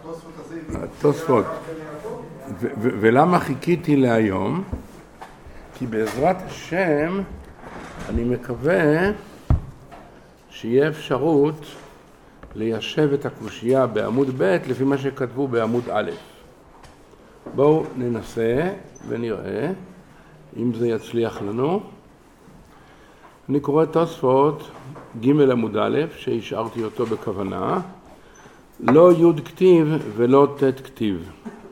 התוספות. ולמה חיכיתי להיום? כי בעזרת השם אני מקווה שיהיה אפשרות ליישב את הקושייה בעמוד ב' לפי מה שכתבו בעמוד א'. בואו ננסה ונראה אם זה יצליח לנו. אני קורא תוספות ג' עמוד א' שהשארתי אותו בכוונה. לא י' כתיב ולא ת' כתיב.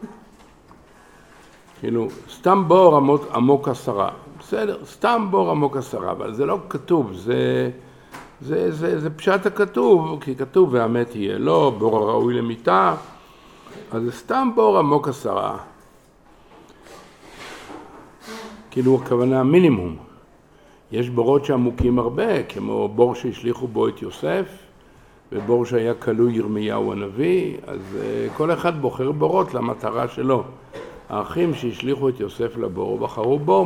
כאילו, סתם בור עמוק 10. בסדר, סתם בור עמוק 10, אבל זה לא כתוב, זה פשט הכתוב, כי כתוב והמת יהיה לו, בור הראוי למיטה, אז זה סתם בור עמוק 10. כאילו, הכוונה מינימום. יש בורות שעמוקים הרבה, כמו בור שהשליחו בו את יוסף, ובור שהיה כלוא ירמיהו הנביא, אז כל אחד בוחר בורות למטרה שלו. האחים שהשליחו את יוסף לבור, בחרו בור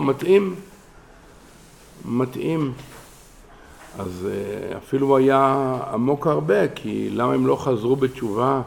מתאים. אז אפילו היה עמוק הרבה, כי למה הם לא חזרו בתשובה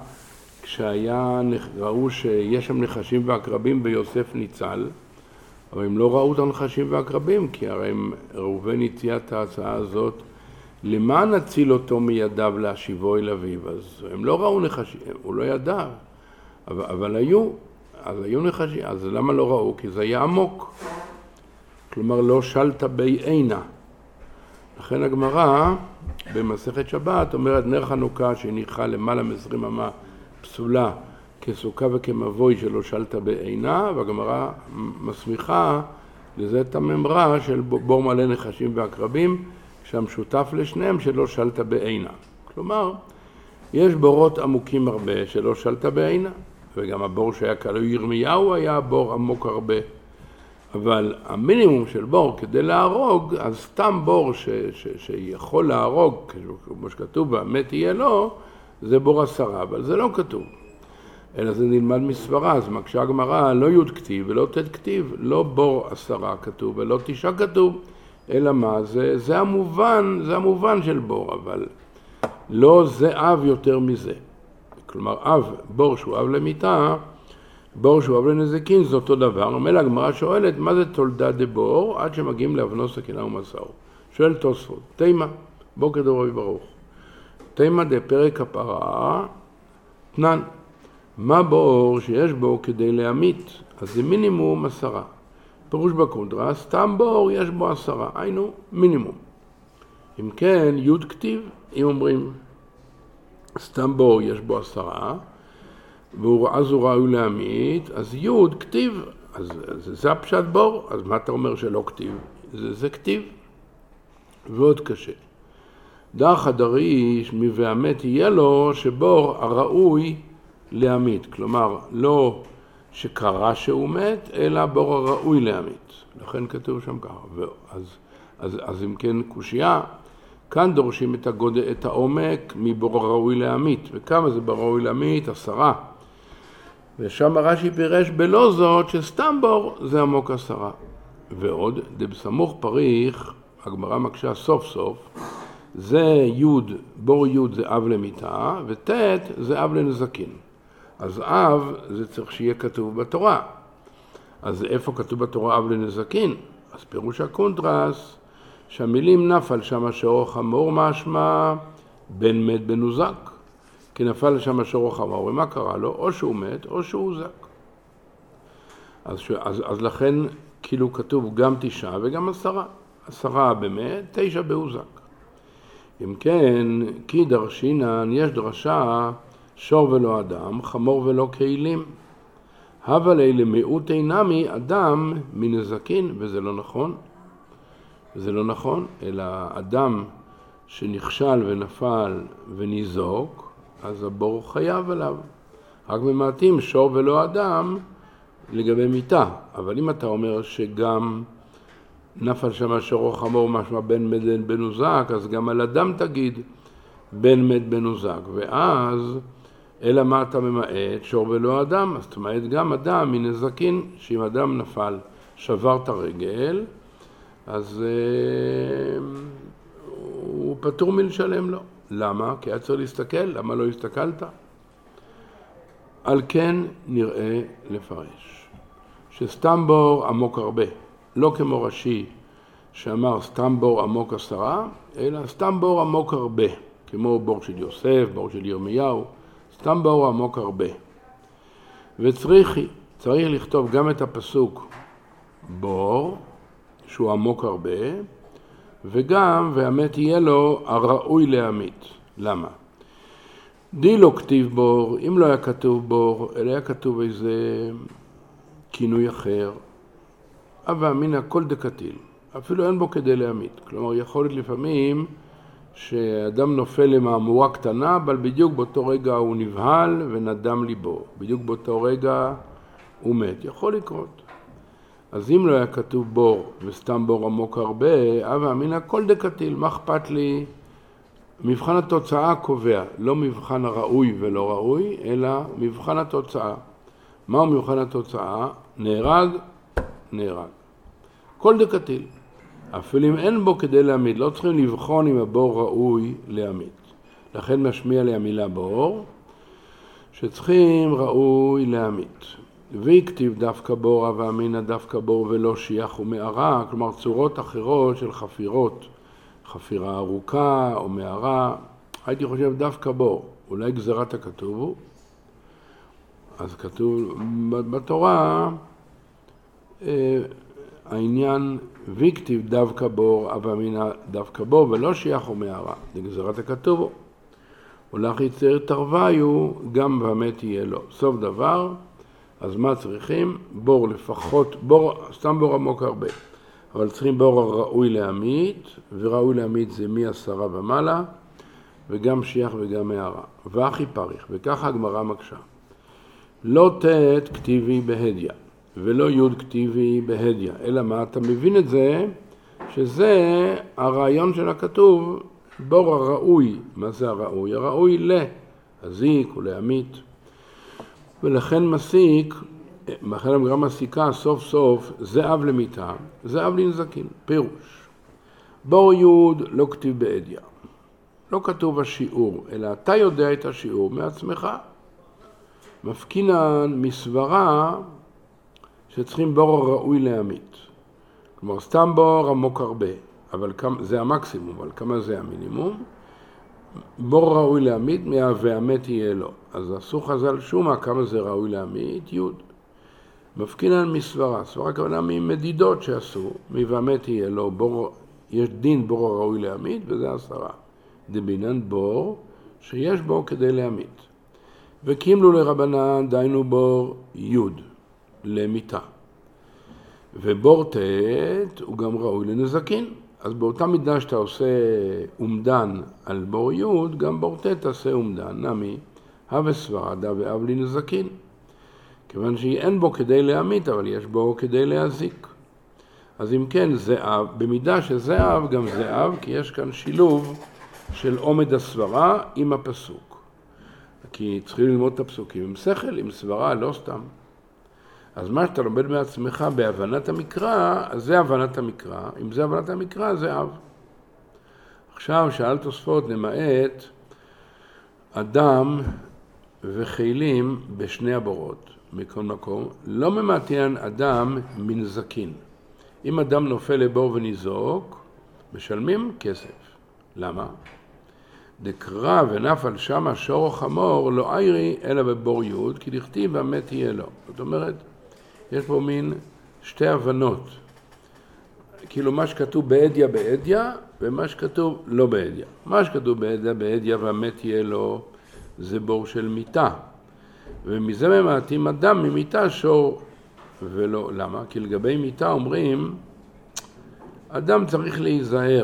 ראו שיש שם נחשים ועקרבים ויוסף ניצל, אבל הם לא ראו את הנחשים ועקרבים, כי הרי ראובן הציע את ההצעה הזאת, למען נציל אותו מידיו להשיבו אל אביו, אז הם לא ראו נחשים, הוא לא ידע, אבל היו נחשים, אז למה לא ראו? כי זה היה עמוק, כלומר לא שלת בי עינה. לכן הגמרא במסכת שבת אומרת נר חנוכה שהניחה למעלה מ-20 אמה פסולה כסוכה וכמבוי שלא שלת בעינה, והגמרא מסמיכה לזה את הממרה של בור מלא נחשים ועקרבים שהמשותף לשניהם שלא שלת בעינה. כלומר, יש בורות עמוקים הרבה שלא שלת בעינה, וגם הבור שהיה כלוא ירמיהו היה בור עמוק הרבה. אבל המינימום של בור כדי להרוג, אז סתם בור שיכול להרוג, כמו שכתוב, והמת יהיה לו, זה בור 10, אבל זה לא כתוב. אלא זה נלמד מסברה, אז מקשה הגמרא, לא י' כתיב ולא ת' כתיב, לא בור 10 כתוב ולא 9 כתוב, אלא מה? זה המובן של בור, אבל לא זה אב יותר מזה. כלומר, בור שהוא אב למיטה, בור שהוא אב לנזיקין, זה אותו דבר. אומר הגמרא שואלת, מה זה תולדה דבור? עד שמגיעים לאבנו סכינה ומסעו. שואל תוספות, תימה, בוקר טוב רבי ברוך. תימה דפרק הפרה, תנן. מה בור שיש בו כדי להמית? אז זה מינימום 10. פירוש בקונטרה, סתם בור יש בו 10, היינו מינימום. אם כן, י' כתיב, אם אומרים, סתם בור יש בו 10, ואז הוא ראוי להמית, אז י' כתיב, אז זה הפשט בור, אז מה אתה אומר שלא כתיב? זה כתיב, ועוד קשה. דח הדריש מבהמת יהיה לו שבור הראוי להמית, כלומר לא שקרה שהוא מת, אלא בור הראוי להמית. לכן כתוב שם ככה. אז אם כן קושייה, כאן דורשים את העומק מבור הראוי להמית. וכמה זה בור הראוי להמית? 10. ושם רש"י פירש בלא זאת שסתם בור זה עמוק 10. ועוד, דבסמוך פריך, הגמרא מקשה סוף סוף, זה י', בור י' זה אב למיטה, ות' זה אב לנזקין. אז אב זה צריך שיהיה כתוב בתורה. אז איפה כתוב בתורה אב לנזקין? אז פירוש הקונטרס, שהמילים נפל שם שאור חמור משמע, בן מת בן הוזק. כי נפל שם שאור חמור, ומה קרה לו? או שהוא מת או שהוא הוזק. אז לכן כאילו כתוב גם 9 וגם 10. 10 במת, 9 בהוזק. אם כן, כי דרשינן, יש דרשה, שור ולא אדם, חמור ולא כלים. אבל אלה מיעוט אינמי אדם מנזקין, וזה לא נכון. זה לא נכון, אלא אדם שנכשל ונפל וניזוק, אז הבור חייב עליו. רק ממעטים שור ולא אדם לגבי מיטה. אבל אם אתה אומר שגם נפל שם שור או חמור משמע בן מת בן הוזק, אז גם על אדם תגיד בן מת בן הוזק. ואז אלא מה אתה ממעט? שור ולא אדם. אז תמעט גם אדם מנזקין, שאם אדם נפל, שבר את הרגל, אז הוא פטור מלשלם לו. למה? כי היה צריך להסתכל, למה לא הסתכלת? על כן נראה לפרש שסתם בור עמוק הרבה, לא כמו רש"י שאמר סתם בור עמוק 10, אלא סתם בור עמוק הרבה, כמו בור של יוסף, בור של ירמיהו, סתם בור עמוק הרבה. וצריך לכתוב גם את הפסוק בור, שהוא עמוק הרבה, וגם והמת יהיה לו הראוי להמית. למה? די לא כתיב בור, אם לא היה כתוב בור, אלא היה כתוב איזה כינוי אחר, אבל מן הכל דקתיל, אפילו אין בו כדי להמית. כלומר, יכול להיות לפעמים שאדם נופל למהמורה קטנה, אבל בדיוק באותו רגע הוא נבהל ונדם ליבו. בדיוק באותו רגע הוא מת. יכול לקרות. אז אם לא היה כתוב בור וסתם בור עמוק הרבה, אבל מן הכל דקתיל, מה אכפת לי? מבחן התוצאה קובע, לא מבחן הראוי ולא ראוי, אלא מבחן התוצאה. מהו מבחן התוצאה? נהרג, נהרג. כל דקתיל. אפילו אם אין בו כדי להעמיד, לא צריכים לבחון אם הבור ראוי להעמיד. לכן משמיע לי המילה בור, שצריכים ראוי להעמיד. ויקטיב דווקא בור, ואמינא דווקא בור ולא שיח ומערה, כלומר צורות אחרות של חפירות, חפירה ארוכה או מערה, הייתי חושב דווקא בור, אולי גזרת הכתוב הוא, אז כתוב בתורה, העניין ויקטיב דווקא בור, ואמינא דווקא בור ולא שיח ומערה, זה גזרת הכתוב הוא. הולך יצר תרוויו, גם והמת יהיה לו. סוף דבר, אז מה צריכים? בור לפחות, בור, סתם בור עמוק הרבה. אבל צריכים בור ראוי להמית, וראוי להמית זה מ10 ומעלה, וגם שיח וגם מערה. ואחי פריך, וככה הגמרא מקשה. לא תת כתיבי בהדיה, ולא יוד כתיבי בהדיה. אלא מה? אתה מבין את זה, שזה הרעיון של הכתוב, בור הראוי. מה זה הראוי? הראוי להזיק ולהמית. ולכן מסיק, לכן הגמרא מסיקה סוף סוף זהב למיתה, זהב לנזקין. פירוש. בור יוד לא כתיב בהדיה. לא כתוב השיעור, אלא אתה יודע את השיעור מעצמך. מפקינן מסברה שצריכים בור ראוי להמית. כלומר, סתם בור עמוק הרבה, אבל זה המקסימום, אבל כמה זה המינימום? בור ראוי להמית, והמת יהיה לו. אז עשו חז"ל שומה כמה זה ראוי להמית, יוד. מפקינן מסברה, סברה כוונה ממדידות שעשו, והמת יהיה לו, יש דין בור ראוי להמית, וזה 10. דבינן בור שיש בו כדי להמית. וקימלו לרבנן דיינו בור יוד למיתה. ובור תת הוא גם ראוי לנזקין. אז באותה מידה שאתה עושה אומדן על בור יוד, גם בור תת תעשה אומדן, נמי, הווה סברדה ואב לנזקין. כיוון שאין בו כדי להמית, אבל יש בו כדי להזיק. אז אם כן, זהב, במידה שזהב, גם זהב, כי יש כאן שילוב של עומד הסברה עם הפסוק. כי צריכים ללמוד את הפסוקים עם שכל, עם סברה, לא סתם. אז מה שאתה לומד מעצמך בהבנת המקרא, אז זה הבנת המקרא. אם זה הבנת המקרא, זה אב. עכשיו שאל תוספות למעט אדם וחילים בשני הבורות, מכל מקום. לא ממעטיין אדם מנזקין. אם אדם נופל לבור וניזוק, משלמים כסף. למה? דקרא ונפל שמה שור או חמור לא איירי אלא בבור יוד, כי לכתיב והמת יהיה לו. זאת אומרת, יש פה מין שתי הבנות. כאילו מה שכתוב בהדיה בהדיה, ומה שכתוב לא בהדיה. מה שכתוב בהדיה בהדיה והמת יהיה לו, זה בור של מיתה. ומזה ממעטים אדם ממיתה שור ולא. למה? כי לגבי מיתה אומרים, אדם צריך להיזהר.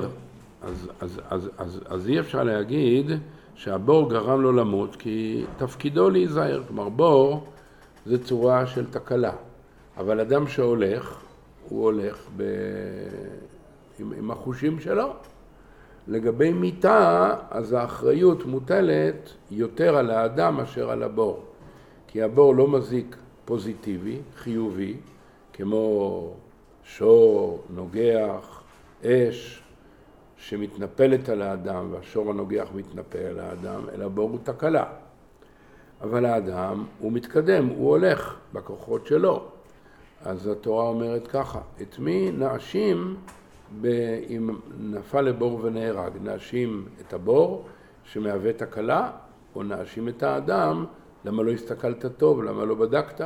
אז אי אפשר להגיד שהבור גרם לו למות, כי תפקידו להיזהר. כלומר, בור זה צורה של תקלה. אבל אדם שהולך, הוא הולך עם החושים שלו. לגבי מיתה, אז האחריות מוטלת יותר על האדם מאשר על הבור. כי הבור לא מזיק פוזיטיבי, חיובי, כמו שור, נוגח, אש, שמתנפלת על האדם, והשור הנוגח מתנפל על האדם, אלא בור הוא תקלה. אבל האדם הוא מתקדם, הוא הולך בכוחות שלו. אז התורה אומרת ככה, את מי נאשים אם נפל לבור ונהרג? נאשים את הבור שמהווה תקלה, או נאשים את האדם, למה לא הסתכלת טוב, למה לא בדקת?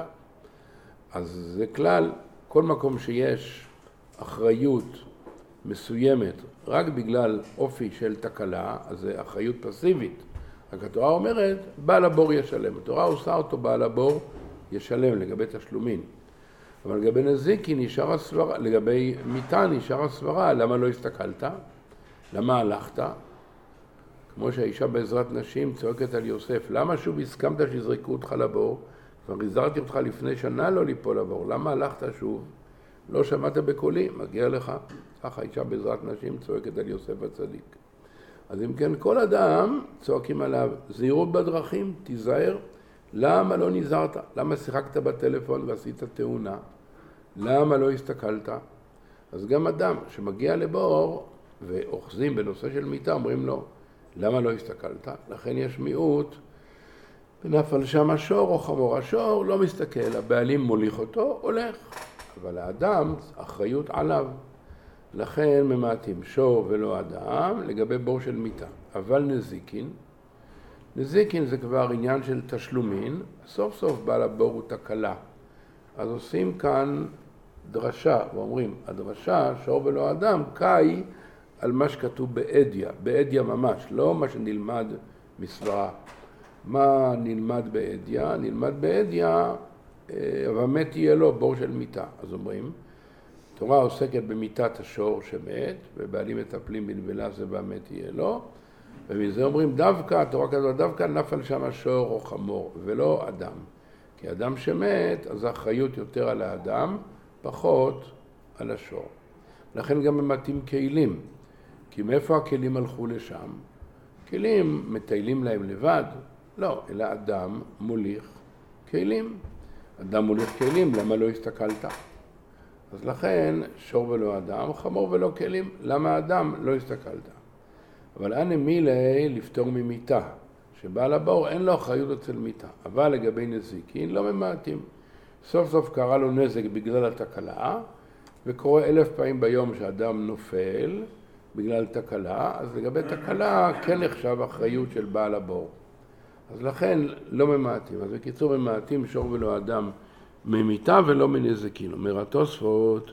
אז זה כלל, כל מקום שיש אחריות מסוימת רק בגלל אופי של תקלה, אז זה אחריות פסיבית. רק התורה אומרת, בעל הבור ישלם. התורה עושה אותו בעל הבור ישלם לגבי תשלומים. אבל לגבי נזיקין נשאר הסברה, לגבי מיטה נשאר הסברה, למה לא הסתכלת? למה הלכת? כמו שהאישה בעזרת נשים צועקת על יוסף, למה שוב הסכמת שיזרקו אותך לבור? כבר הזהרתי אותך לפני שנה לא ליפול לבור, למה הלכת שוב? לא שמעת בקולי, מגיע לך. ככה האישה בעזרת נשים צועקת על יוסף הצדיק. אז אם כן, כל אדם צועקים עליו, זהירות בדרכים, תיזהר. למה לא נזהרת? למה שיחקת בטלפון ועשית תאונה? למה לא הסתכלת? אז גם אדם שמגיע לבור ואוחזים בנושא של מיטה, אומרים לו, למה לא הסתכלת? לכן יש מיעוט, ונפל שם השור או חמור. השור לא מסתכל, הבעלים מוליך אותו, הולך. אבל האדם, אחריות עליו. לכן ממעטים שור ולא אדם לגבי בור של מיטה. אבל נזיקין זה כבר עניין של תשלומין, סוף סוף בעל הבור הוא תקלה. אז עושים כאן דרשה, ואומרים, הדרשה, שור ולא אדם, קאי על מה שכתוב בעדיה, בעדיה ממש, לא מה שנלמד מסברה. מה נלמד בעדיה? נלמד בעדיה, ומת יהיה לו בור של מיטה. אז אומרים, התורה עוסקת במיטת השור שמת, ובעלים מטפלים בנבלה זה ומת יהיה לו, ומזה אומרים דווקא, התורה כזאת, דווקא נפל שם שור או חמור, ולא אדם. כי אדם שמת, אז האחריות יותר על האדם, פחות על השור. לכן גם ממתים כלים. כי מאיפה הכלים הלכו לשם? כלים מטיילים להם לבד? לא, אלא אדם מוליך כלים. אדם מוליך כלים, למה לא הסתכלת? אז לכן שור ולא אדם, חמור ולא כלים, למה אדם לא הסתכלת? אבל אנה מילי לפתור ממיטה, שבעל הבור אין לו אחריות אצל מיטה, אבל לגבי נזיקין לא ממעטים. סוף סוף קרה לו נזק בגלל התקלה, וקורה 1000 פעמים ביום שאדם נופל בגלל תקלה, אז לגבי תקלה כן נחשב אחריות של בעל הבור. אז לכן לא ממעטים. אז בקיצור ממעטים שור ולא אדם ממיטה ולא מנזקין. אומר התוספות,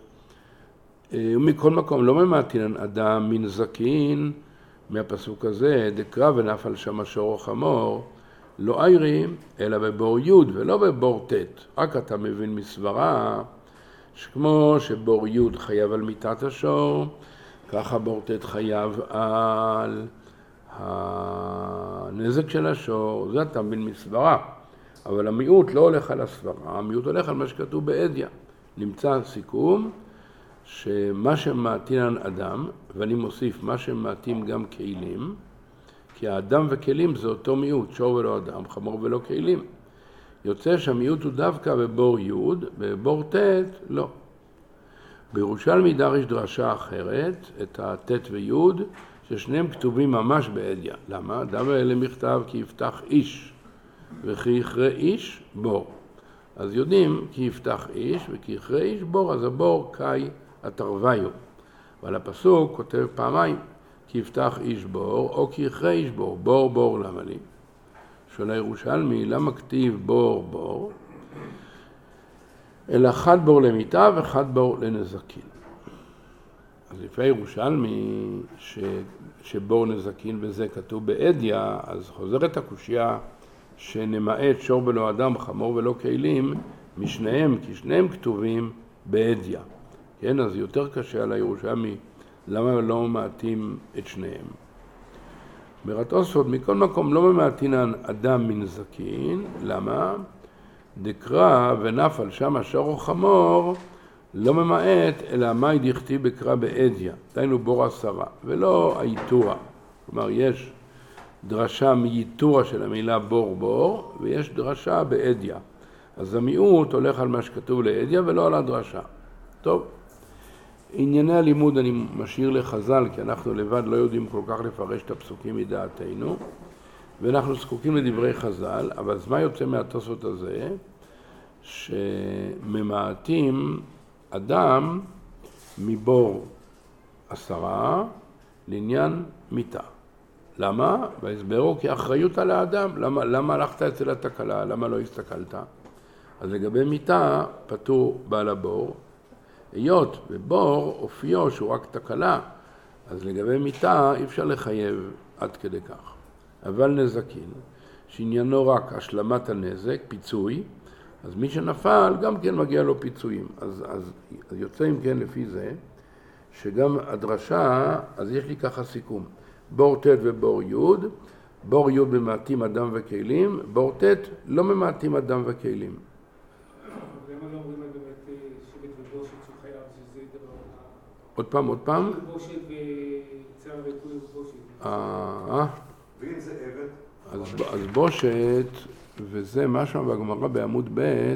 ומכל מקום לא ממעטין אדם מנזקין, מהפסוק הזה, דקרא ונפל שם שור או חמור, לא איירי, אלא בבור י' ולא בבור ט'. רק אתה מבין מסברה, שכמו שבור י' חייב על מיטת השור, ככה בור ט' חייב על הנזק של השור, זה אתה מבין מסברה. אבל המיעוט לא הולך על הסברה, המיעוט הולך על מה שכתוב בעדיה. נמצא סיכום שמה שמעטין אדם, ואני מוסיף מה שמעטים גם כלים, כי האדם וכלים זה אותו מיעוט, שור ולא אדם, חמור ולא כלים. יוצא שהמיעוט הוא דווקא בבור י', בבור ט' לא. בירושלמי דרש דרשה אחרת, את הט' וי', ששניהם כתובים ממש בעדיה. למה? אדם האלה מכתב כי יפתח איש, וכי יכרה איש בור. אז יודעים כי יפתח איש וכי יכרה איש בור, אז הבור קאי התרוויו. אבל הפסוק כותב פעמיים, כי יפתח איש בור או כי יכרה איש בור. בור בור למה לי? שואל הירושלמי, למה כתיב בור בור? אלא אחד בור למיטה ואחד בור לנזקין. אז לפי הירושלמי שבור נזקין וזה כתוב בעדיה, אז חוזרת הקושיה שנמעט שור ולא אדם, חמור ולא כלים משניהם, כי שניהם כתובים בעדיה. כן, אז יותר קשה על הירושלמי, למה לא ממעטים את שניהם? ברתוספות, מכל מקום לא ממעטין אדם מנזקין, למה? דקרא ונפל שם שור או חמור, לא ממעט, אלא מה דכתיב בקרא בעדיה, דהיינו בור 10, ולא היתורה. כלומר, יש דרשה מיתורה של המילה בור בור, ויש דרשה בעדיה. אז המיעוט הולך על מה שכתוב לעדיה ולא על הדרשה. טוב, ענייני הלימוד אני משאיר לחז"ל, כי אנחנו לבד לא יודעים כל כך לפרש את הפסוקים מדעתנו. ואנחנו זקוקים לדברי חז"ל, אבל אז מה יוצא מהתוספות הזה? שממעטים אדם מבור 10 לעניין מיתה. למה? והסברו כי אחריות על האדם. למה הלכת אצל התקלה? למה לא הסתכלת? אז לגבי מיתה פטור בעל הבור. היות ובור אופיו שהוא רק תקלה, אז לגבי מיתה אי אפשר לחייב עד כדי כך. אבל נזקין, שעניינו רק השלמת הנזק, פיצוי, אז מי שנפל גם כן מגיע לו פיצויים. אז יוצא אם כן לפי זה, שגם הדרשה, אז יש לי ככה סיכום. בור ט' ובור י', בור י' ממעטים אדם וכלים, בור ט' לא ממעטים אדם וכלים. למה לא אומרים על באמת שבט ובושת שהוא חייב שזה דבר... עוד פעם? בושת וצער ריפוי ובושת. ואם זה עבד? אז בושת, וזה משהו בגמרא בעמוד ב',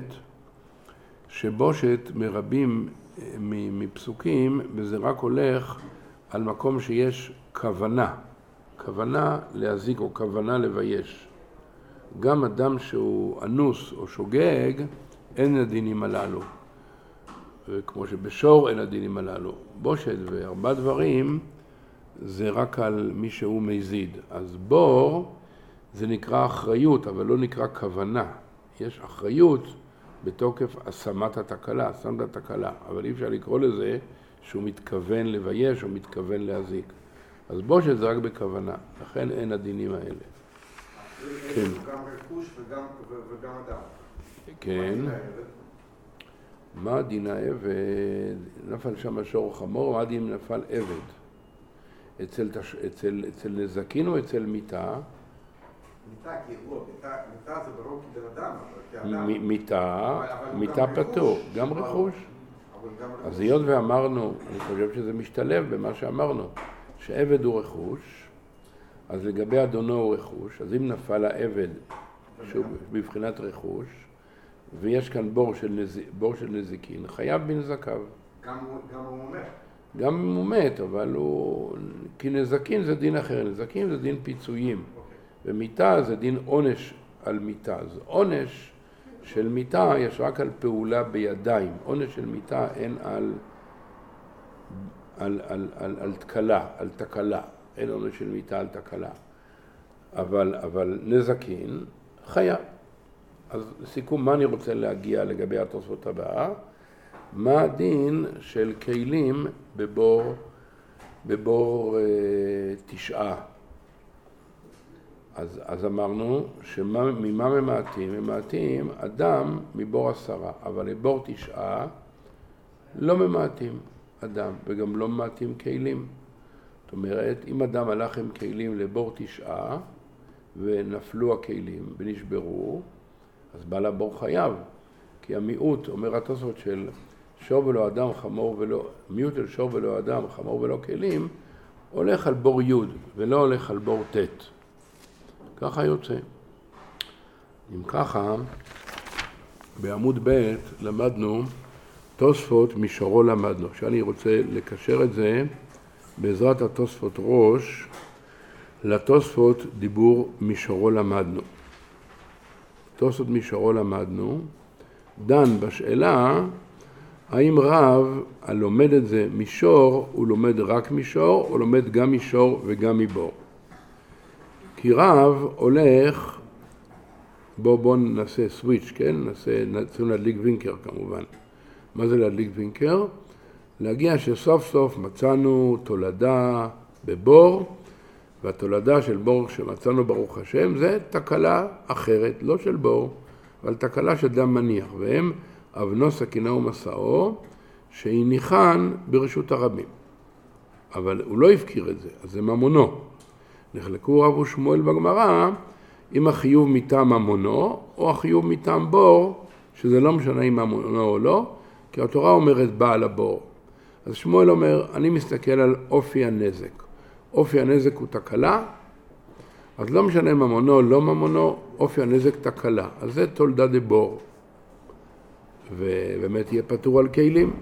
שבושת מרבים מפסוקים, וזה רק הולך על מקום שיש כוונה להזיק או כוונה לבייש. גם אדם שהוא אנוס או שוגג, אין הדינים הללו. וכמו שבשור אין הדינים הללו. בושת וארבע דברים זה רק על מי שהוא מזיד. אז בור זה נקרא אחריות, אבל לא נקרא כוונה. יש אחריות בתוקף השמת התקלה, שמת התקלה. אבל אי אפשר לקרוא לזה שהוא מתכוון לבייש או מתכוון להזיק. אז בושת זה רק בכוונה, לכן אין הדינים האלה. כן. גם רכוש וגם אדם. כן. מה דין העבד? נפל שם שור חמור, מה דין נפל עבד? אצל נזקין או אצל מיתה? מיתה, כי מיתה זה ברור כבן אדם. מיתה פטור, גם רכוש. אז היות ואמרנו, אני חושב שזה משתלב במה שאמרנו, שעבד הוא רכוש, אז לגבי אדונו הוא רכוש, אז אם נפל העבד שהוא בבחינת רכוש, ויש כאן בור של נזיקין, חייב בנזקיו. גם הוא מת. גם אם הוא מת, אבל הוא... כי נזקין זה דין אחר, נזקין זה דין פיצויים. ומיתה זה דין עונש על מיתה. אז עונש של מיתה יש רק על פעולה בידיים. עונש של מיתה אין על תקלה, על תקלה. אין עונש של מיתה על תקלה. אבל נזקין חייב. אז לסיכום, מה אני רוצה להגיע לגבי התוספות הבאה? מה הדין של כלים בבור 9? אז אמרנו שממה ממעטים? ממעטים אדם מבור 10, אבל לבור 9 לא ממעטים אדם, וגם לא ממעטים כלים. זאת אומרת, אם אדם הלך עם כלים לבור 9 ונפלו הכלים ונשברו, אז בעל הבור חייב, כי המיעוט, אומר התוספות של שור ולא אדם, חמור ולא, מיעוט של שור ולא אדם, חמור ולא כלים, הולך על בור י' ולא הולך על בור ט'. ככה יוצא. אם ככה, בעמוד ב' למדנו תוספות מישורו למדנו. שאני רוצה לקשר את זה בעזרת התוספות ראש לתוספות דיבור מישורו למדנו. תוספות מישורו למדנו, דן בשאלה האם רב הלומד את זה מישור, הוא לומד רק מישור, או לומד גם מישור וגם מבור. כי רב הולך, בואו נעשה סוויץ', כן? צריכים להדליק וינקר כמובן. מה זה להדליק וינקר? להגיע שסוף סוף מצאנו תולדה בבור, והתולדה של בור שמצאנו ברוך השם זה תקלה אחרת, לא של בור, אבל תקלה של דם מניח, והם אבנו סכינו ומסעו, שהניחן ברשות הרבים. אבל הוא לא הפקיר את זה, אז זה ממונו. נחלקו רב ושמואל בגמרא, אם החיוב מטעם ממונו, או החיוב מטעם בור, שזה לא משנה אם ממונו או לא, כי התורה אומרת בעל הבור. אז שמואל אומר, אני מסתכל על אופי הנזק. אופי הנזק הוא תקלה, אז לא משנה ממונו או לא ממונו, אופי הנזק תקלה. אז זה תולדה דבור. ובאמת יהיה פטור על כלים.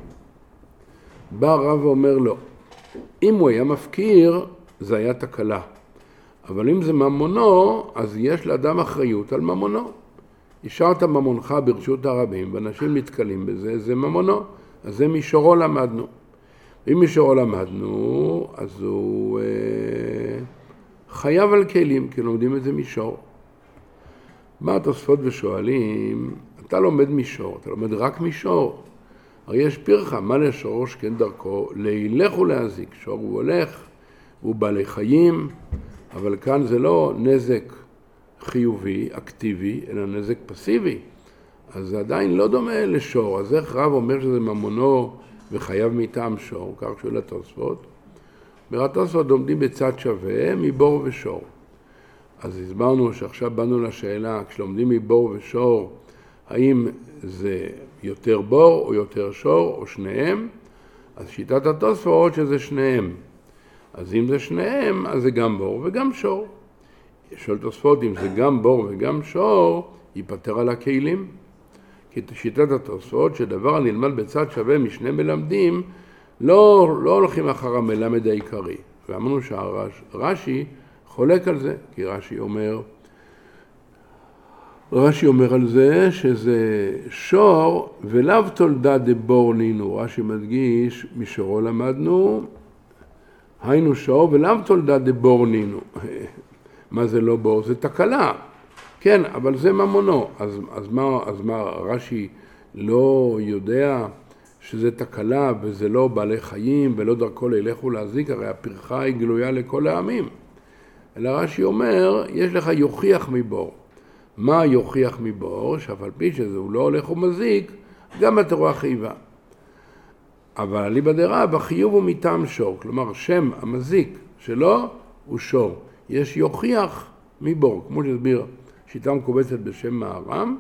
בא רב ואומר לו, אם הוא היה מפקיר, זה היה תקלה. אבל אם זה ממונו, אז יש לאדם אחריות על ממונו. השארת ממונך ברשות הרבים, ואנשים מתקלים בזה, זה ממונו. אז זה מישורו למדנו. אם מישורו למדנו, אז הוא חייב על כלים, כי לומדים את זה מישור. מה התוספות ושואלים? אתה לומד מישור, אתה לומד רק מישור. הרי יש פרחה, מה לשור שכן דרכו? להילך ולהזיק. שור הוא הולך, הוא בעלי חיים, אבל כאן זה לא נזק חיובי, אקטיבי, אלא נזק פסיבי. אז זה עדיין לא דומה לשור. אז איך רב אומר שזה ממונו וחייב מטעם שור? כך שואל התוספות. התוספות לומדים בצד שווה מבור ושור. אז הסברנו שעכשיו באנו לשאלה, כשלומדים מבור ושור, האם זה יותר בור או יותר שור או שניהם? אז שיטת התוספות שזה שניהם. אז אם זה שניהם, אז זה גם בור וגם שור. שואל תוספות, אם זה גם בור וגם שור, ייפטר על הכלים. כי שיטת התוספות, שדבר הנלמד בצד שווה משני מלמדים, לא הולכים אחר המלמד העיקרי. ואמרנו שהרש"י חולק על זה, כי רש"י אומר על זה שזה שור ולאו תולדה דבור נינו. רש"י מדגיש, משורו למדנו, היינו שור ולאו תולדה דבור נינו. מה זה לא בור? זה תקלה. כן, אבל זה ממונו. אז מה רש"י לא יודע שזה תקלה וזה לא בעלי חיים ולא דרכו לילך ולהזיק? הרי הפרחה היא גלויה לכל העמים. אלא רש"י אומר, יש לך יוכיח מבור. מה יוכיח מבור? שאף על פי שזה הוא לא הולך ומזיק, גם התורה חייבה. אבל אליבא דרב, החיוב הוא מטעם שור. כלומר, שם המזיק שלו הוא שור. יש יוכיח מבור. כמו שהסביר שיטה מקובצת בשם מהר"ם,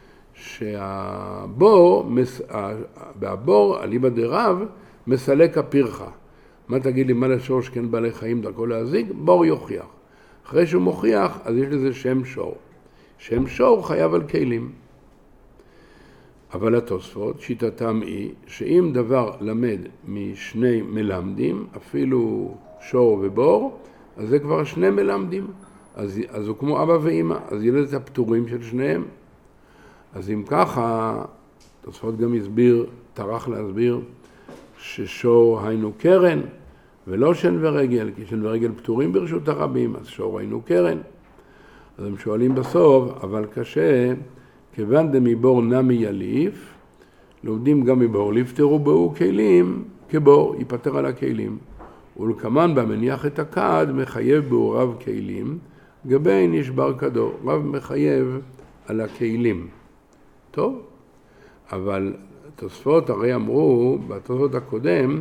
שהבור, אליבא דרב, מסלק הפרחה. מה תגיד לי, מה לשור שכן בעלי חיים דרכו להזיק? בור יוכיח. אחרי שהוא מוכיח, אז יש לזה שם שור. שם שור חייב על כלים. אבל התוספות, שיטתם היא, שאם דבר למד משני מלמדים, אפילו שור ובור, אז זה כבר שני מלמדים. אז הוא כמו אבא ואמא, אז יהיה לזה את הפטורים של שניהם. אז אם ככה, תוספות גם טרח להסביר, ששור היינו קרן, ולא שן ורגל, כי שן ורגל פטורים ברשות הרבים, אז שור היינו קרן. אז הם שואלים בסוף, אבל קשה, כיוון דמיבור נמי יליף, לומדים גם מבור, לפטרו בו כלים כבור, ייפטר על הכלים. ולכמן במניח את הכד, מחייב בו רב כלים, גבי נשבר כדו, רב מחייב על הכלים. טוב, אבל תוספות הרי אמרו, בתוספות הקודם,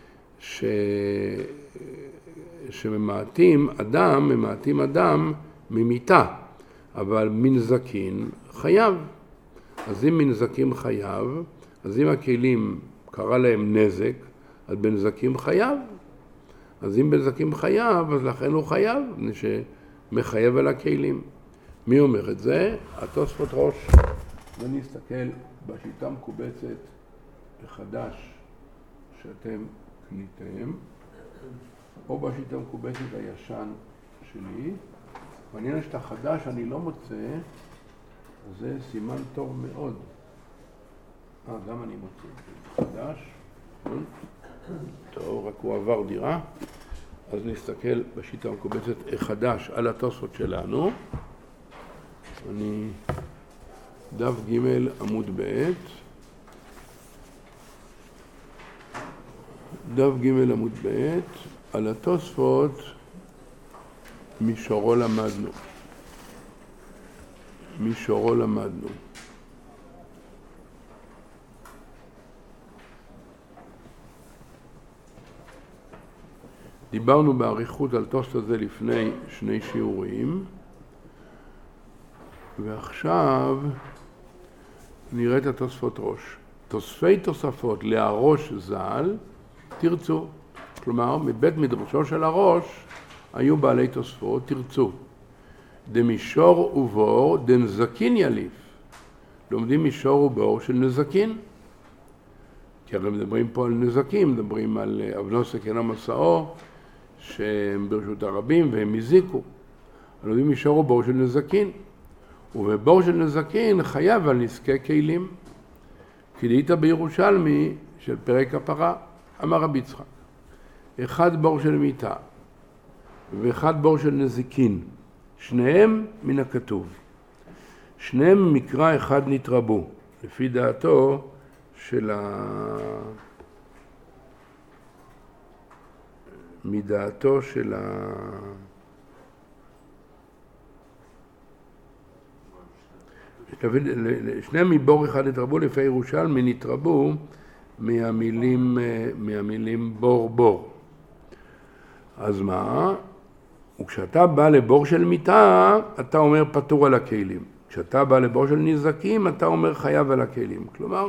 שממעטים אדם ממיתה, אבל מנזקין חייב. אז אם מנזקים חייב, אז אם הכלים קרה להם נזק, אז בנזקים חייב. אז אם בנזקים חייב, אז לכן הוא חייב, שמחייב על הכלים. מי אומר את זה? התוספות ראש. ואני אסתכל בשיטה מקובצת החדש שאתם קניתם, או בשיטה מקובצת הישן שלי. מעניין שאת החדש אני לא מוצא, זה סימן טוב מאוד. גם אני מוצא חדש. טוב, רק הוא עבר דירה. אז נסתכל בשיטה המקובצת החדש על התוספות שלנו. אני דף ג' עמוד ב'. דף ג' עמוד ב', על התוספות מישורו למדנו. מישורו למדנו. דיברנו באריכות על תוספות הזה לפני שני שיעורים, ועכשיו נראה את התוספות ראש. תוספי תוספות להראש ז"ל תרצו. כלומר, מבית מדרשו של הראש היו בעלי תוספות, תרצו. דמישור ובור דנזקין יליף. לומדים מישור ובור של נזקין. כי הרי מדברים פה על נזקים, מדברים על אבנוסק אינו מסעו, שהם ברשות הרבים והם הזיקו. לומדים מישור ובור של נזקין. ובבור של נזקין חייב על נזקי כלים. כי דהית בירושלמי של פרק הפרה, אמר רבי יצחק, אחד בור של מיטה ואחד בור של נזיקין, שניהם מן הכתוב. שניהם מקרא אחד נתרבו, לפי דעתו של מדעתו של שניהם מבור אחד נתרבו, לפי ירושלמי נתרבו מהמילים בור בור. אז מה? וכשאתה בא לבור של מיטה, אתה אומר פטור על הכלים. כשאתה בא לבור של נזקים, אתה אומר חייב על הכלים. כלומר,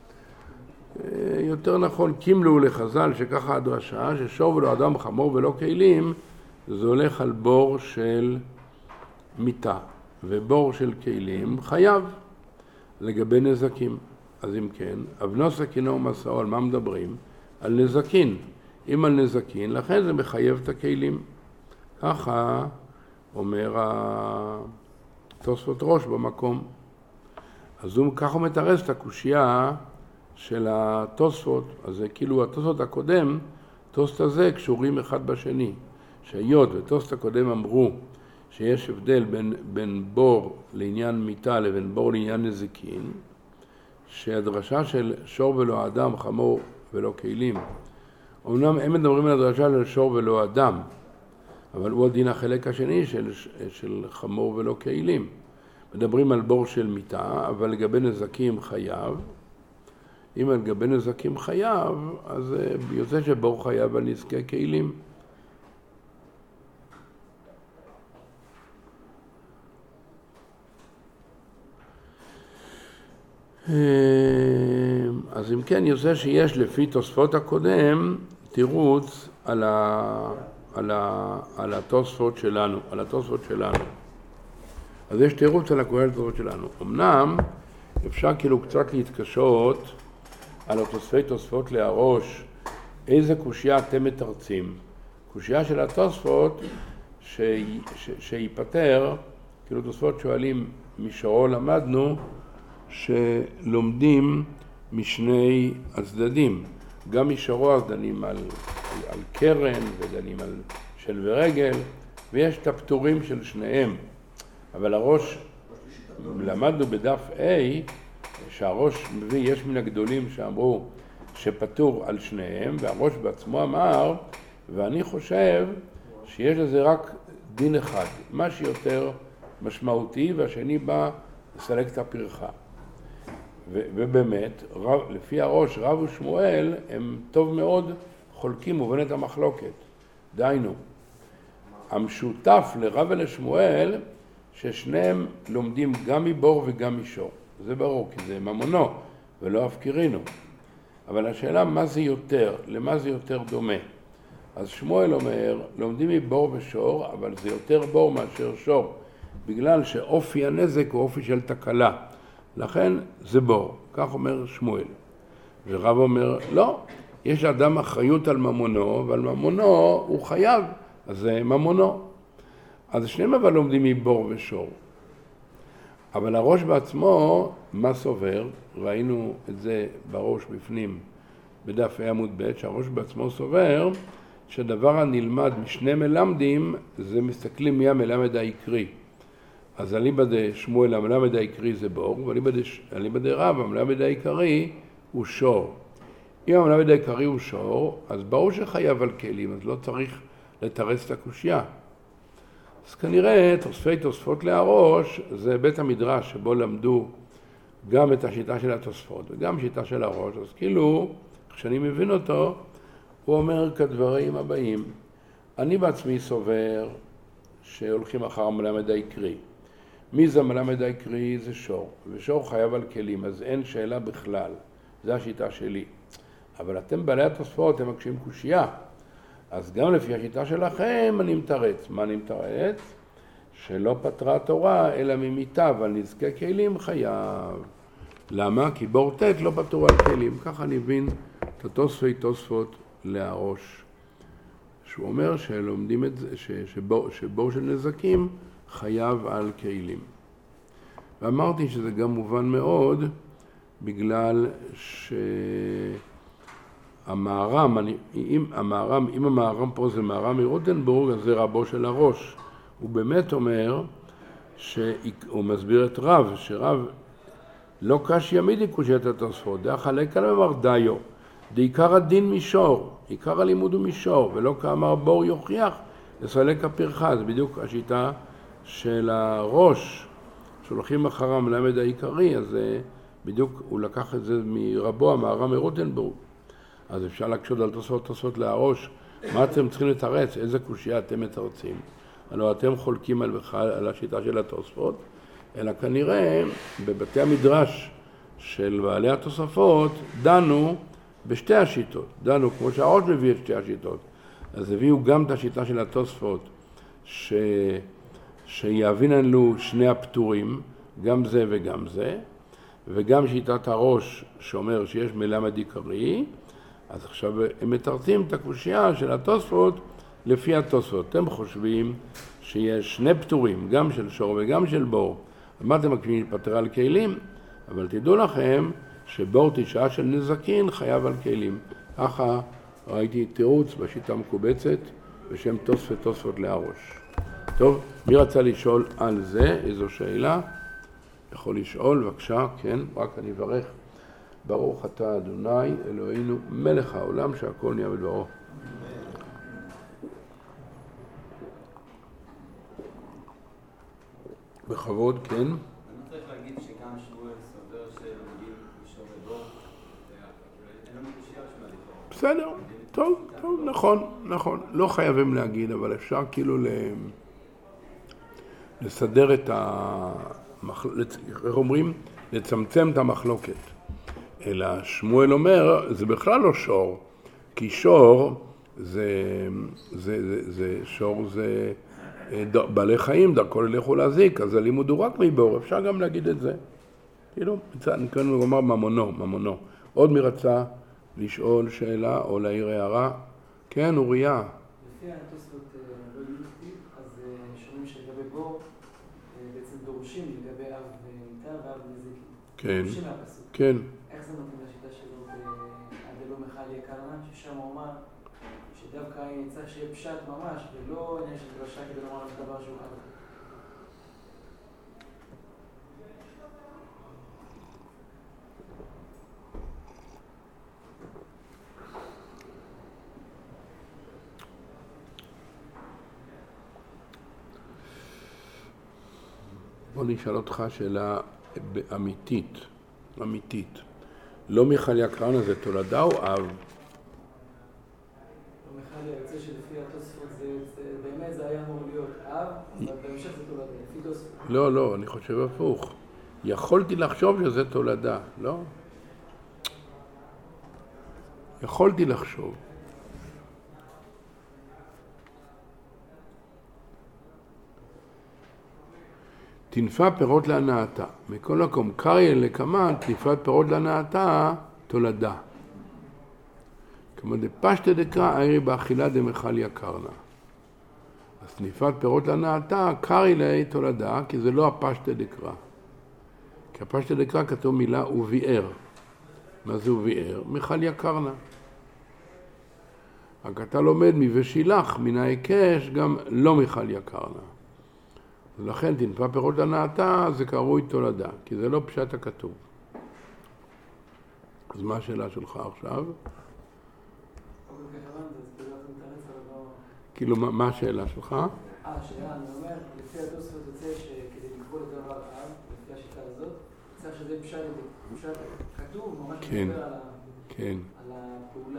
יותר נכון, קימלו לחז"ל שככה הדרשה, ששור ולא אדם חמור ולא כלים, זה הולך על בור של מיטה. ובור של כלים חייב לגבי נזקים. אז אם כן, אבנו סכינו ומסעו, על מה מדברים? על נזקין. אם על נזקין, לכן זה מחייב את הכלים. ככה אומר התוספות ראש במקום. אז הוא ככה מתרס את הקושייה של התוספות. אז זה כאילו התוספות הקודם, תוספות הזה קשורים אחד בשני. שהיות ותוספות הקודם אמרו שיש הבדל בין בור לעניין מיטה לבין בור לעניין נזיקין, שהדרשה של שור ולא אדם, חמור ולא כלים, אמנם הם מדברים על הדרשה של שור ולא אדם, אבל הוא הדין החלק השני של חמור ולא כלים. מדברים על בור של מיטה, אבל לגבי נזקים חייב. אם לגבי נזקים חייב, אז יוצא שבור חייב על נזקי כלים. אז אם כן, יוצא שיש לפי תוספות הקודם תירוץ על התוספות שלנו, אז יש תירוץ על הכולל התוספות שלנו. אמנם אפשר כאילו קצת להתקשות על התוספי תוספות להראש איזה קושייה אתם מתרצים. קושייה של התוספות שיפטר, כאילו תוספות שואלים מישורו למדנו, שלומדים משני הצדדים. גם מישורו אז דנים על קרן ודנים על של ורגל, ויש את הפטורים של שניהם. אבל הראש, למדנו בדף A, שהראש מביא, יש מן הגדולים שאמרו שפטור על שניהם, והראש בעצמו אמר, ואני חושב שיש לזה רק דין אחד, מה שיותר משמעותי, והשני בא לסלק את הפרחה. ובאמת, לפי הראש, רב ושמואל הם טוב מאוד חולקים ובנת המחלוקת. דיינו, המשותף לרב ולשמואל, ששניהם לומדים גם מבור וגם משור. זה ברור, כי זה ממונו ולא הפקירינו. אבל השאלה מה זה יותר, למה זה יותר דומה. אז שמואל אומר, לומדים מבור ושור, אבל זה יותר בור מאשר שור, בגלל שאופי הנזק הוא אופי של תקלה. לכן זה בור, כך אומר שמואל. ורב אומר, לא, יש לאדם אחריות על ממונו, ועל ממונו הוא חייב, אז זה ממונו. אז שניהם אבל לומדים מבור ושור. אבל הראש בעצמו, מה סובר? ראינו את זה בראש בפנים, בדף A עמוד ב', שהראש בעצמו סובר, שהדבר הנלמד משני מלמדים, זה מסתכלים מי המלמד העיקרי. אז אליבא דשמואל המלמד העיקרי זה בור, ואליבא דרב המלמד העיקרי הוא שור. אם המלמד העיקרי הוא שור, אז ברור שחייב על כלים, אז לא צריך לתרץ את הקושייה. אז כנראה תוספות להראש זה בית המדרש שבו למדו גם את השיטה של התוספות וגם שיטה של הראש. אז כאילו, כשאני מבין אותו, הוא אומר כדברים הבאים. אני בעצמי סובר שהולכים אחר המלמד העיקרי. מי זה המלמד העיקרי? זה שור. ושור חייב על כלים, אז אין שאלה בכלל. זו השיטה שלי. אבל אתם בעלי התוספות, הם מקשים קושייה. אז גם לפי השיטה שלכם אני מתרץ. מה אני מתרץ? שלא פטרה התורה אלא ממיתה, אבל נזקי כלים חייב. למה? כי בור תת לא פטור על כלים. ככה אני מבין את התוספות להראש. שהוא אומר שלומדים את זה, שבור של נזקים חייב על כלים. ואמרתי שזה גם מובן מאוד, בגלל שהמהר"ם, אם המהר"ם פה זה מהר"ם מרוטנבורג, אז זה רבו של הראש. הוא באמת אומר, הוא מסביר את רב, שרב לא קשיא מידי קושיית התוספות, דעה חלק עליו אמר דיו, דעיקר הדין מישור, עיקר הלימוד הוא מישור, ולא כאמר בור יוכיח לסלק הפרחה. זה בדיוק השיטה של הראש, שהולכים אחר המלמד העיקרי, אז בדיוק הוא לקח את זה מרבו, המהר"ם מרוטנבורג. אז אפשר להקשות על תוספות להראש, מה אתם צריכים לתרץ, איזה קושייה אתם מתרצים? הלוא אתם חולקים על השיטה של התוספות, אלא כנראה בבתי המדרש של בעלי התוספות דנו בשתי השיטות, דנו כמו שהראש מביא את שתי השיטות, אז הביאו גם את השיטה של התוספות שיבין לנו שני הפטורים, גם זה וגם זה, וגם שיטת הראש שאומר שיש מלמד עיקרי, אז עכשיו הם מתרצים את הקושייה של התוספות לפי התוספות. אתם חושבים שיש שני פטורים, גם של שור וגם של בור. מה אתם מקווים להתפטר על כלים? אבל תדעו לכם שבור תשעה של נזקין חייב על כלים. ככה ראיתי תירוץ בשיטה מקובצת בשם תוספות להראש. טוב, מי רצה לשאול על זה? איזו שאלה? יכול לשאול, בבקשה, כן, רק אני אברך. ברוך אתה אדוני אלוהינו מלך העולם שהכל נהיה בדברו. בכבוד, כן. אני צריך להגיד שגם שמואל סובר שלומדים מישור ובור, אין לנו קושייה שמעדיפה. בסדר, טוב, נכון. לא חייבים להגיד, אבל אפשר כאילו לסדר את איך אומרים? לצמצם את המחלוקת. אלא שמואל אומר, זה בכלל לא שור, כי שור זה בעלי חיים, דרכו ללכו להזיק, אז הלימוד הוא רק מבור, אפשר גם להגיד את זה. כאילו, אני כאן אומר ממונו. עוד מי רצה לשאול שאלה או להעיר הערה? כן, אוריה. לפי התוספות לא יהודי, אז שומעים שלגבי בור, בעצם דורשים לגבי אב ומיטה ואב נזיקי. כן. דורשים מהפסוק. כן. איך זה נותן לשיטה שלו עד אלו מחל יקרנה, ששם הוא אומר שדווקא צריך שיהיה פשט ממש, ולא עניין של דרשה כדי לומר על דבר שהוא אב. בוא נשאל אותך שאלה אמיתית. לא מיכל יקרנה זה תולדה או אב? מיכל יוצא שלפי התוספות באמת זה היה אמור להיות אב, אבל בהמשך זה תולדה, לפי תוספות. לא, אני חושב הפוך. יכולתי לחשוב שזה תולדה, לא? יכולתי לחשוב. תנפה פירות להנאתה. מכל מקום, קריא לקמן, תנפת פירות להנאתה, תולדה. כמו דפשטה דקרא, איירי באכילה דמחל יקרנה. אז תנפת פירות להנאתה, קריא לה תולדה, כי זה לא הפשטה דקרא. כי הפשטה דקרא כתוב מילה וביער. מה זה וביער? מחל יקרנה. רק אתה לומד מבשילח, מן ההיקש, גם לא מחל יקרנה. ולכן תנפה פירות להנאתה זה קרוי תולדה, כי זה לא פשט הכתוב. אז מה השאלה שלך עכשיו? כאילו, מה השאלה שלך? השאלה, אני אומר, לפי התוספות יוצא שכדי לקבול את דבר אב, לפי השיטה הזאת, צריך שזה פשט כתוב, ממש מדבר על הפעולה.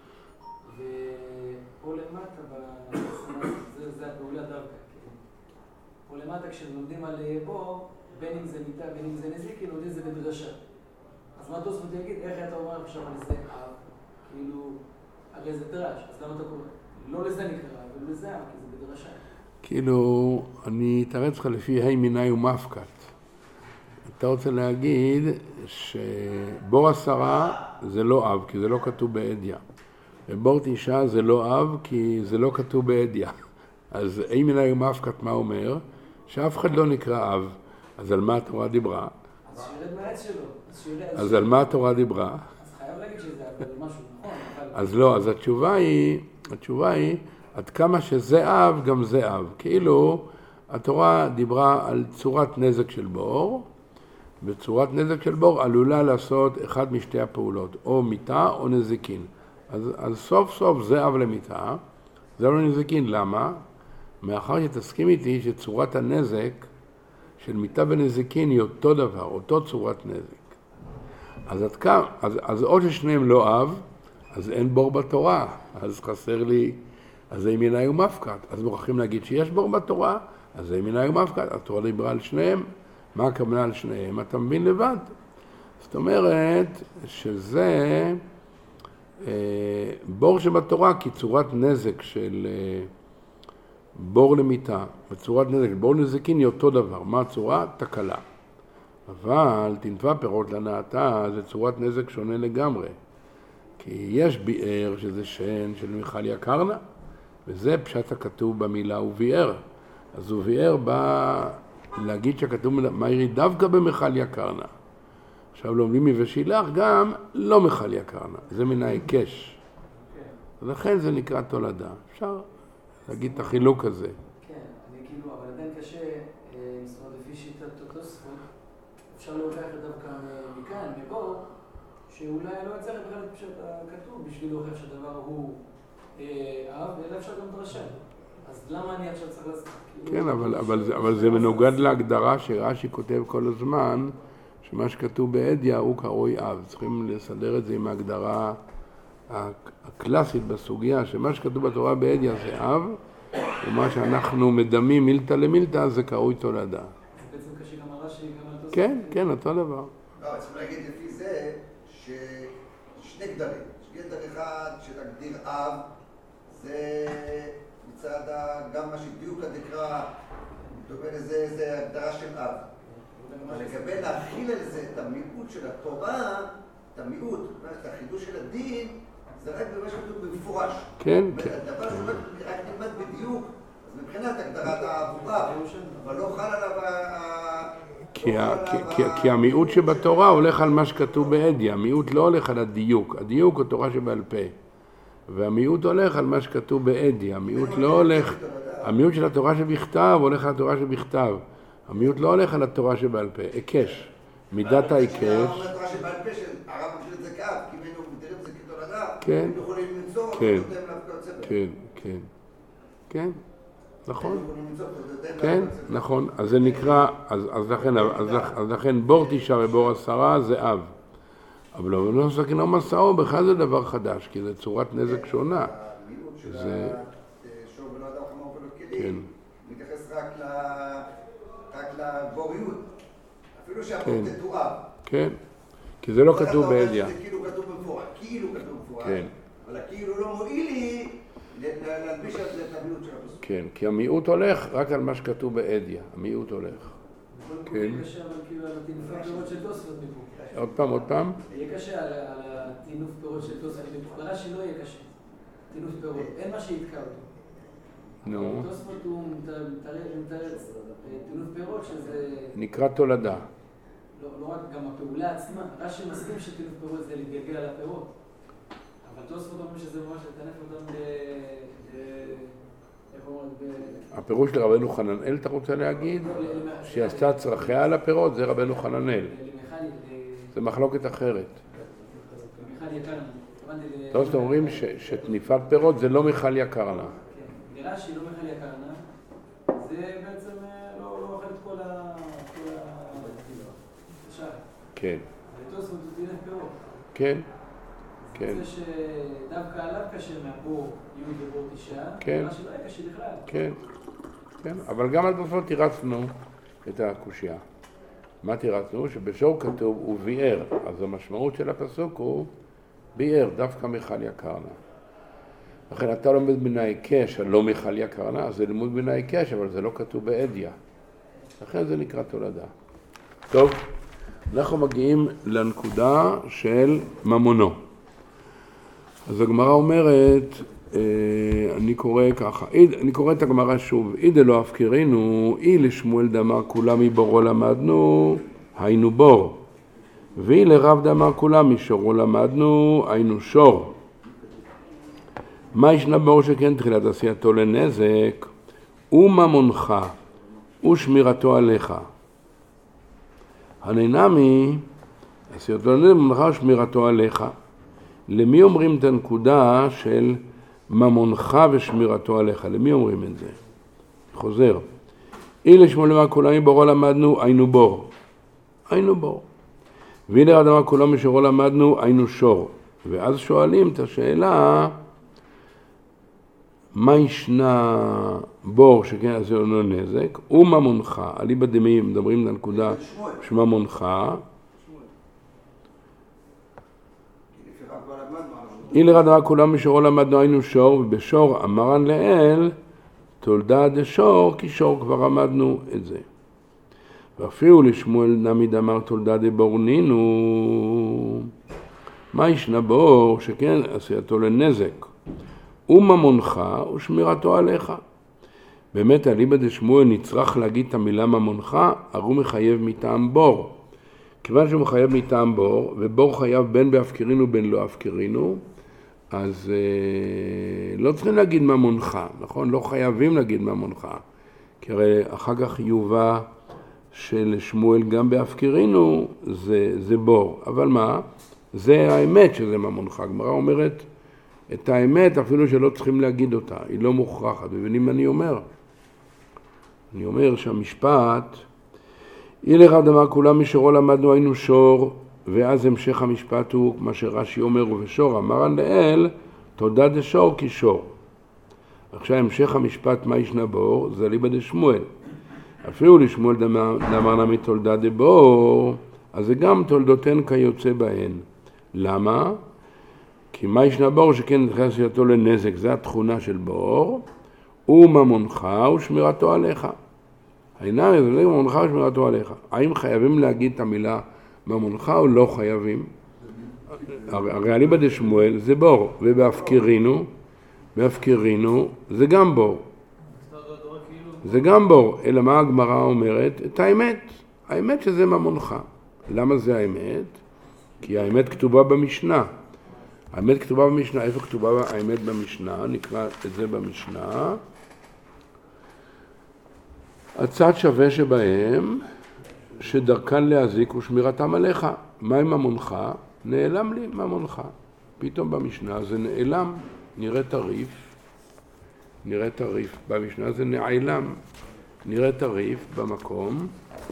ופה למטה, זה הפעולה דווקא. פה למטה כשלומדים על בור, בין אם זה מיטה, בין אם זה נזיקין, לומדים זה בדרשה. אז מה התוספות יגיד? איך אתה אומר עכשיו על זה אב? כאילו, הרי זה דרש, אז למה אתה קורא? לא לזה נקרא, אבל לזה אב, כי זה בדרשה. כאילו, אני אתרץ לך לפי ה' מיני ומפקת. אתה רוצה להגיד שבור 10 זה לא אב, כי זה לא כתוב בעדיה. ובור 9 זה לא אב, כי זה לא כתוב בעדיה. אז ה' מיני ומפקת מה אומר? שאף אחד לא נקרא אב, אז על מה התורה דיברה? אז שירד מהעץ שלו. אז על מה התורה דיברה? אז חייב להגיד שזה אבל משהו, נכון? אז לא, אז התשובה היא, עד כמה שזה אב, גם זה אב. כאילו, התורה דיברה על צורת נזק של בור, וצורת נזק של בור עלולה לעשות אחד משתי הפעולות, או מיתה או נזיקין. אז סוף סוף זה אב למיתה, זה לא נזיקין. למה? מאחר שתסכים איתי שצורת הנזק של מיתה ונזיקין היא אותו דבר, אותו צורת נזק. אז או ששניהם לא אב, אז אין בור בתורה, אז חסר לי, אז זה ימיני ומפקד. אז מוכרחים להגיד שיש בור בתורה, אז זה ימיני ומפקד. התורה דיברה על שניהם, מה הכוונה על שניהם? אתה מבין לבד. זאת אומרת שזה בור שבתורה, כי צורת נזק של בור למיתה, וצורת נזק, בור נזיקין היא אותו דבר. מה הצורה? תקלה. אבל תנטפה פירות להנאתה, זה צורת נזק שונה לגמרי. כי יש ביאר שזה שן של מיכליה קרנה, וזה פשט הכתוב במילה וביאר. אז וביאר בא להגיד שהכתוב מאירי דווקא במיכליה קרנה. עכשיו לומדים מבשילח גם לא מיכליה קרנה, זה מן ההיקש. ולכן זה נקרא תולדה. אפשר להגיד את החילוק הזה. כן, אני כאילו, אבל עדיין קשה, זאת אומרת, לפי שיטת תוספות, אפשר להוכיח דווקא מכאן, מבור, שאולי לא יצא בכלל את פשט הכתוב בשביל להוכיח שהדבר הוא אב, אלא אפשר גם דרשה. אז למה אני עכשיו צריך לעשות? כן, אבל זה מנוגד להגדרה שרש"י כותב כל הזמן, שמה שכתוב בעדיה הוא קרוי אב. צריכים לסדר את זה עם ההגדרה הקלאסית בסוגיה, שמה שכתוב בתורה בעדיה זה אב, ומה שאנחנו מדמים מילתא למילתא זה קרוי תולדה. זה בעצם קשה גם על רש"י, גם על תוספות. כן, כן, אותו דבר. לא, צריכים להגיד לפי זה ששני גדרים. גדר אחד שתגדיר אב, זה מצד גם מה שדיוקא דקרא, דומה לזה, זה הגדרה של אב. אבל לגבי להכיל על זה את המיעוט של התורה, את המיעוט, את החידוש של הדין, זה רק במה שכתוב במפורש. כן, כן. הדבר שרק נלמד בדיוק, אז מבחינת הגדרת האב הוא אב, אבל לא חל עליו כי המיעוט שבתורה הולך על מה שכתוב בעדיה, המיעוט לא הולך על הדיוק, הדיוק הוא תורה שבעל פה, והמיעוט הולך על מה שכתוב בעדיה, המיעוט לא הולך, המיעוט של התורה שבכתב הולך על התורה שבכתב, המיעוט לא הולך על התורה שבעל פה, היקש, מידת ההיקש. התורה שבעל פה של הרב מגדיר את זה כאב, כי אם היינו מגדירים את זה כתולדה, כן, הם יכולים למצוא, כן, כן, כן, כן, נכון. כן, נכון, אז זה נקרא, אז לכן בור 9 ובור 10 זה אב. אבל לא סכינו מסעו, בכלל זה דבר חדש, כי זה צורת נזק שונה. המיעוט של שור בנו אדם חמור ולא כלים, מתייחס רק לבוריות, אפילו שהבור תתואר. כן, כי זה לא כתוב בעדיה. זה כאילו כתוב במפורש, אבל הכאילו לא מועיל לי להלביש על זה את המיעוט של הפסוק. כן, כי המיעוט הולך רק על מה שכתוב בעדיה, המיעוט הולך. כן. יהיה קשה אבל כאילו על הטינופי הפירות של תוספות מפה. עוד פעם. יהיה קשה על הטינוף פירות של תוספות. ברש"י לא יהיה קשה. טינוף פירות. אין מה שיתקע אותו. נו. תוספות הוא מתרץ טינוף פירות שזה... נקרא תולדה. לא רק גם הפעולה עצמה. רש"י מסכים שטינוף פירות זה להתגלגל על הפירות. אבל תוספות אומרים שזה ממש לטנף אותם הפירוש לרבנו חננאל, אתה רוצה להגיד? שעשתה צרכיה על הפירות, זה רבנו חננאל. זה מחלוקת אחרת. טוב, זאת אומרים שתניפת פירות זה לא מיכליה קרנה. נראה שהיא לא מיכליה קרנה, זה בעצם לא אוכל את כל השאר. כן. ותוספות זה טינף פירות. כן. כן. זה שדווקא עליו קשה מהבור י' ובור 9, כן. מה שלא היה קשה בכלל. כן, כן, אבל גם על תוספות תירצנו את הקושיה. מה תירצנו? שבשור כתוב הוא ביאר, אז המשמעות של הפסוק הוא ביאר, דווקא מיכליה קרנה. לכן אתה לומד מן ההיקש, הלא מיכליה קרנה, אז זה לימוד מן ההיקש, אבל זה לא כתוב בעדיה. לכן זה נקרא תולדה. טוב, אנחנו מגיעים לנקודה של ממונו. אז הגמרא אומרת, אני קורא ככה, אני קורא את הגמרא שוב, אידה לא הפקרינו, אי לשמואל דאמר כולם מבורו למדנו, היינו בור. ואי לרב דאמר כולם משורו למדנו, היינו שור. מה ישנה בור שכן תחילת עשייתו לנזק? וממונך ושמירתו עליך. הנינמי, עשייתו לנזק, ממונך ושמירתו עליך. למי אומרים את הנקודה של ממונך ושמירתו עליך? למי אומרים את זה? חוזר. אי לשמואל דאמר כולם מבורו למדנו, היינו בור. היינו בור. ואי לרב דאמר כולם משורו למדנו, היינו שור. ואז שואלים את השאלה, מה ישנה בור שכן עשה לנו נזק? וממונך, אליבא דמי מדברים על הנקודה שממונך. אי לרב דאמר כולם משורו למדנו, היינו שור, ובשור אמרן לאל, תולדה דשור, כי שור כבר למדנו את זה. ואפילו לשמואל נמי דאמר תולדה דבור נינו. מה ישנה בור שכן עשייתו לנזק? וממונך ושמירתו עליך. באמת אליבא דשמואל נצטרך להגיד את המילה ממונך, הרי הוא מחייב מטעם בור. כיוון שהוא מחייב מטעם בור, ובור חייב בין בהפקרינו בין לא הפקרינו, אז לא צריכים להגיד ממונך, נכון? לא חייבים להגיד ממונך. כי הרי אחר כך יובא של שמואל גם בהפקרינו זה בור. אבל מה? זה האמת שזה ממונך. הגמרא אומרת את האמת אפילו שלא צריכים להגיד אותה. היא לא מוכרחת. מבינים מה אני אומר? אני אומר שהמשפט, אי לרב דאמר כולם משורו למדנו היינו שור, ואז המשך המשפט הוא מה שרש"י אומר ובשור אמרן לאל, תולדה דשור כי שור. עכשיו המשך המשפט מה ישנה בור? זה אליבא דשמואל. אפילו לשמואל דאמר נמי תולדה דבור, אז זה גם תולדותיהן כיוצא בהן. למה? כי מה ישנה בור שכן נכנס עשייתו לנזק, זה התכונה של בור, וממונך ושמירתו עליך. העיניים זה לא ממונך ושמירתו עליך. האם חייבים להגיד את המילה ממונך או לא חייבים? הרי אליבא דשמואל זה בור, ובהפקרינו זה גם בור. זה גם בור, אלא מה הגמרא אומרת? את האמת. האמת שזה ממונך. למה זה האמת? כי האמת כתובה במשנה. האמת כתובה במשנה. איפה כתובה האמת במשנה? נקרא את זה במשנה. הצד שווה שבהם שדרכן להזיק ושמירתם עליך. מה עם ממונך? נעלם לי ממונך. פתאום במשנה זה נעלם, נראה טריף. במשנה זה נעלם, נראה טריף במקום.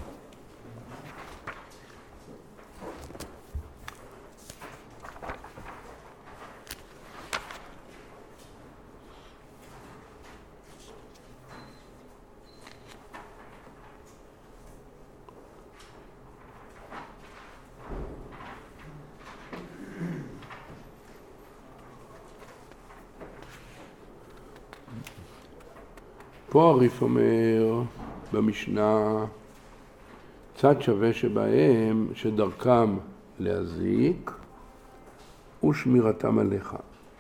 פה הריף אומר במשנה, צד שווה שבהם שדרכם להזיק ושמירתם עליך.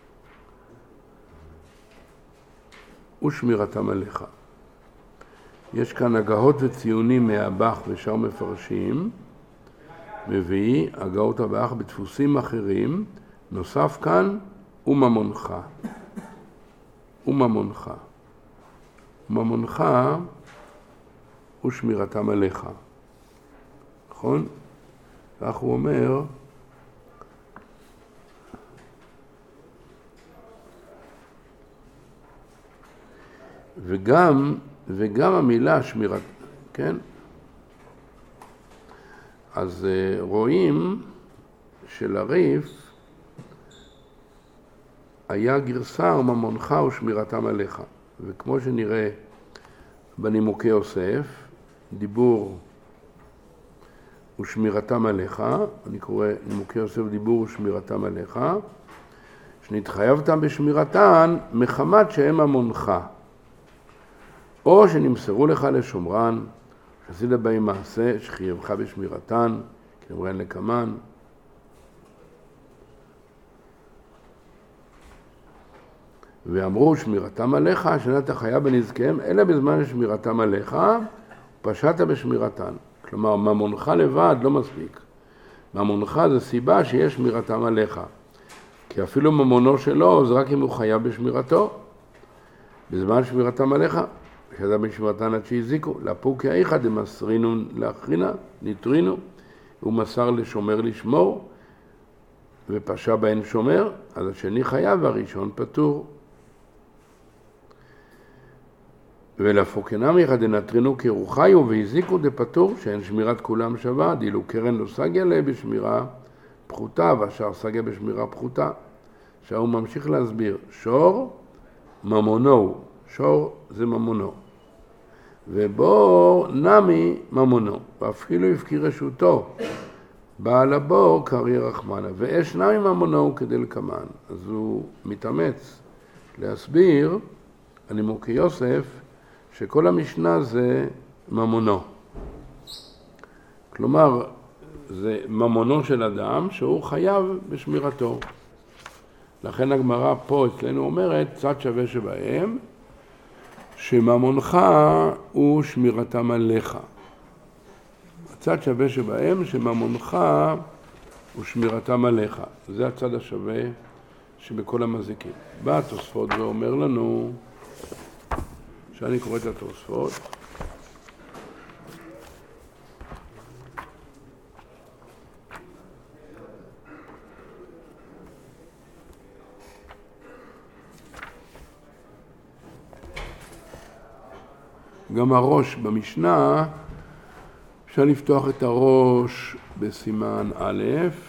יש כאן הגהות וציונים מהבח ושאר מפרשים, מביא הגהות הבח בדפוסים אחרים, נוסף כאן וממונך. ממונך ושמירתם עליך. נכון? כך הוא אומר, וגם המילה שמירת, כן? אז רואים שלריף היה גרסה ממונך ושמירתם עליך. וכמו שנראה בנימוקי יוסף, דיבור ושמירתם עליך, אני קורא נימוקי יוסף דיבור ושמירתם עליך, שנתחייבתם בשמירתן מחמת שהם ממונך, או שנמסרו לך לשומרן, שעשית בהם מעשה שחייבך בשמירתן, כנמרן לקמן. ואמרו שמירתם עליך, שנתה חיה בנזקיהם, אלא בזמן שמירתם עליך, פשעת בשמירתן. כלומר, ממונך לבד לא מספיק. ממונך זה סיבה שיש שמירתם עליך. כי אפילו ממונו שלו זה רק אם הוא חייב בשמירתו. בזמן שמירתם עליך, כשאתה בשמירתן עד שהזיקו, לפוקי איכא דמסרינו לאחרינה, נטרינו, הוא מסר לשומר לשמור, ופשע בהן שומר, אז השני חייב והראשון פטור. ולפוקנם איכא דנטרינו כרוחיו והזיקו דפטור, שאין שמירת כולם שווה, דילו קרן לא סגיה לה בשמירה פחותה, והשאר סגיה בשמירה פחותה. עכשיו הוא ממשיך להסביר, שור ממונו, שור זה ממונו, ובור נמי ממונו, ואפילו הפקיר רשותו, בעל הבור קרעי רחמנה, ואש נמי ממונו כדלקמן. אז הוא מתאמץ להסביר, הנימוקי יוסף, שכל המשנה זה ממונו. כלומר, זה ממונו של אדם שהוא חייב בשמירתו. לכן הגמרא פה אצלנו אומרת, צד שווה שבהם, שממונך הוא שמירתם עליך. הצד שווה שבהם, שממונך הוא שמירתם עליך. זה הצד השווה שבכל המזיקים. בא התוספות ואומר לנו, שאני קורא את התוספות, גם הראש במשנה, אפשר לפתוח את הראש בסימן א',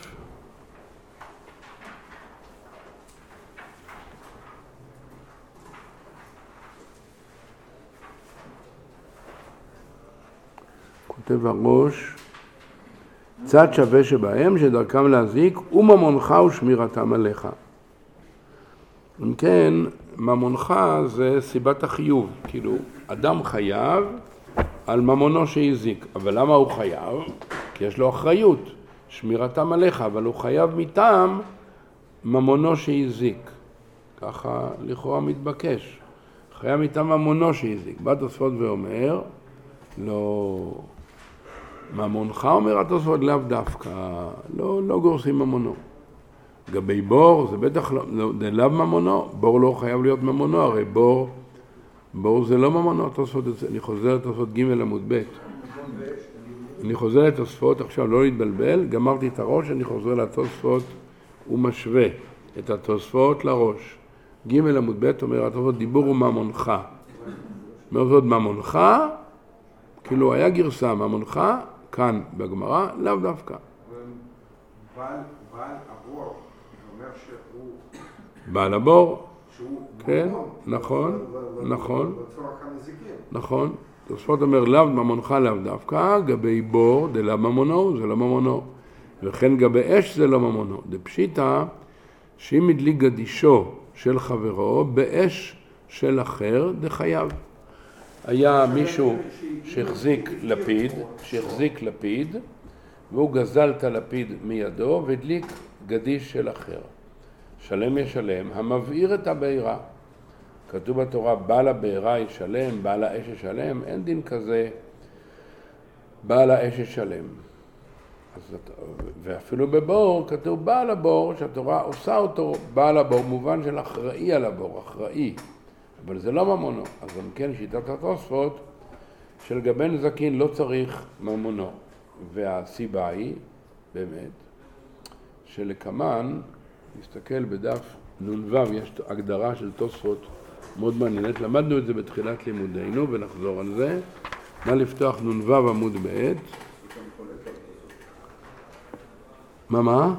כותב הראש, צד שווה שבהם שדרכם להזיק וממונך ושמירתם עליך. אם כן, ממונך זה סיבת החיוב, כאילו אדם חייב על ממונו שהזיק, אבל למה הוא חייב? כי יש לו אחריות, שמירתם עליך, אבל הוא חייב מטעם ממונו שהזיק. ככה לכאורה מתבקש, חייב מטעם ממונו שהזיק. בא תוספות ואומר, לא, ממונך אומר התוספות לאו דווקא, לא גורסים ממונו. לגבי בור זה בטח לא, זה לאו ממונו, בור לא חייב להיות ממונו, הרי בור זה לא ממונו. התוספות, אני חוזר לתוספות ג' עמוד ב', אני חוזר לתוספות, עכשיו לא להתבלבל, גמרתי את הראש, אני חוזר לתוספות ומשווה את התוספות לראש. ג' עמוד ב' אומר התוספות דיבור וממונך. אומר זאת ממונך, כאילו היה גרסה ממונך, כאן בגמרא, לאו דווקא. בעל הבור, אומר שהוא... בעל הבור, שהוא... כן, נכון, נכון, בצורך הנזיקים. נכון. תוספות אומר לאו ממונך לאו דווקא, גבי בור דלאו ממונו, זה לא ממונו. וכן גבי אש זה לא ממונו. דפשיטה, שאם הדליק גדישו של חברו, באש של אחר דחייב. היה מישהו שהחזיק לפיד, והוא גזל את הלפיד מידו והדליק גדיש של אחר. שלם ישלם, המבעיר את הבעירה. כתוב בתורה, בעל הבעירה ישלם, בעל האש ישלם, אין דין כזה, בעל האש ישלם. ואפילו בבור כתוב בעל הבור, שהתורה עושה אותו בעל הבור, מובן של אחראי על הבור, אחראי. אבל זה לא ממונו. אז גם כן שיטת התוספות של גבי נזקין לא צריך ממונו. והסיבה היא, באמת, שלקמן, נסתכל בדף נ"ו, יש הגדרה של תוספות מאוד מעניינת. למדנו את זה בתחילת לימודינו ונחזור על זה. נא לפתוח נ"ו עמוד ב'. מה?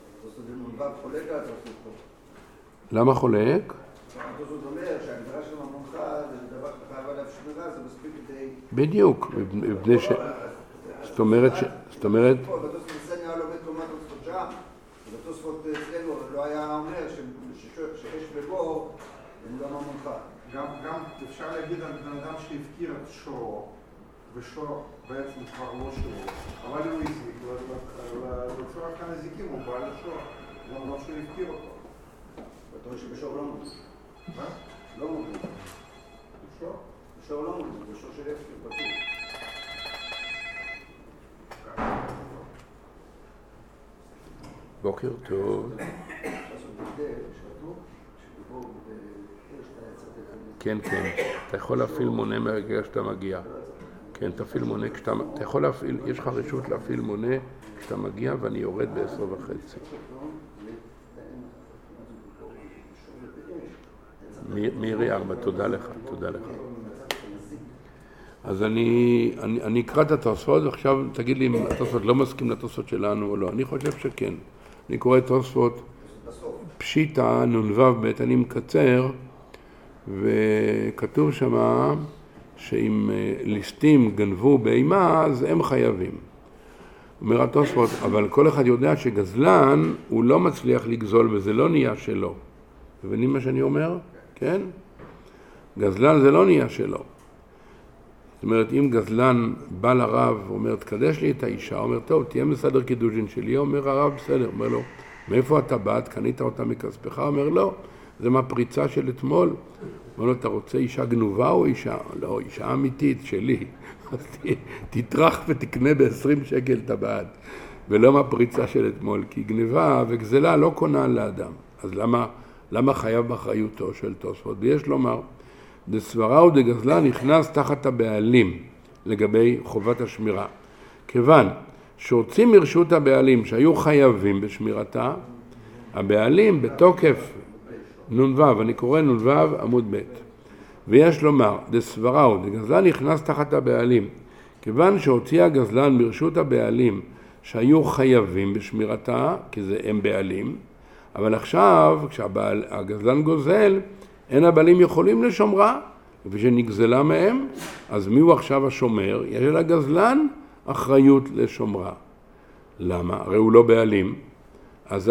למה חולק? זאת אומרת שההגדרה של ממונך זה דבר חייב עליו שמירה, זה מספיק כדי... בדיוק, מפני ש... זאת אומרת... פה, בתוספות אצלנו היה לומד לעומת תוספות שם, ובתוספות אצלנו לא היה אומר שאש ובור הם לא ממונך. גם אפשר להגיד על בן אדם שהפקיר את שורו, ושור בעצם כבר לא שור, אבל הוא הזיק, לצורך הנזיקים הוא בא לשור, למרות שהוא הפקיר אותו. בתור שבשור לא ממונך. מה? לא מוריד. בשור? בשור לא מוריד, בשור של אפשר פתור. בוקר טוב. כן, כן. אתה יכול להפעיל מונה מהרגע שאתה מגיע. כן, תפעיל מונה כשאתה... אתה יכול להפעיל... יש לך רשות להפעיל מונה כשאתה מגיע ואני יורד ב10:30. מירי 4, תודה לך, תודה לך. אז אני אקרא את התוספות, ועכשיו תגיד לי אם התוספות לא מסכים לתוספות שלנו או לא. אני חושב שכן. אני קורא את תוספות פשיטה, נ"ו ב', אני מקצר, וכתוב שמה שאם ליסטים גנבו בהמה, אז הם חייבים. אומר התוספות, אבל כל אחד יודע שגזלן הוא לא מצליח לגזול וזה לא נהיה שלו. מבינים מה שאני אומר? כן? גזלן זה לא נהיה שלו. זאת אומרת, אם גזלן בא לרב ואומר, תקדש לי את האישה, אומר, טוב, תהיה מסדר קידושין שלי, אומר הרב, בסדר, אומר לו, מאיפה אתה באת? קנית אותה מכספך? אומר, לא, זה מהפריצה של אתמול. אומר לו, אתה רוצה אישה גנובה או אישה? לא, אישה אמיתית שלי. אז תטרח ותקנה ב20 שקל טבעת, ולא מהפריצה של אתמול, כי גנבה וגזלה לא קונה לאדם. אז למה חייב באחריותו של תוספות? ויש לומר, דסברה ודגזלה נכנס תחת הבעלים לגבי חובת השמירה. כיוון שהוצאים מרשות הבעלים שהיו חייבים בשמירתה, הבעלים בתוקף נ"ו, אני קורא נ"ו עמוד ב', ויש לומר, דסברה ודגזלה נכנס תחת הבעלים, כיוון שהוציא הגזלן מרשות הבעלים שהיו חייבים בשמירתה, כי זה הם בעלים, אבל עכשיו כשהגזלן גוזל, אין הבעלים יכולים לשומרה, ושנגזלה מהם, אז מי הוא עכשיו השומר? יש לגזלן אחריות לשומרה. למה? הרי הוא לא בעלים. אז